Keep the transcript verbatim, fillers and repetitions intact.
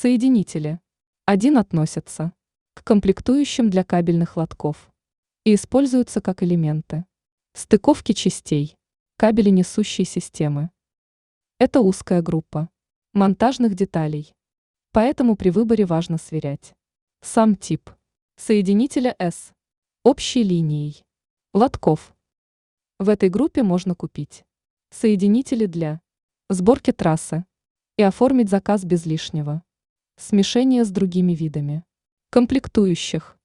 Соединители. Один относятся к комплектующим для кабельных лотков и используются как элементы стыковки частей кабеленесущей системы. Это узкая группа монтажных деталей, поэтому при выборе важно сверять сам тип соединителя с общей линией лотков. В этой группе можно купить соединители для сборки трассы и оформить заказ без лишнего смешения с другими видами комплектующих.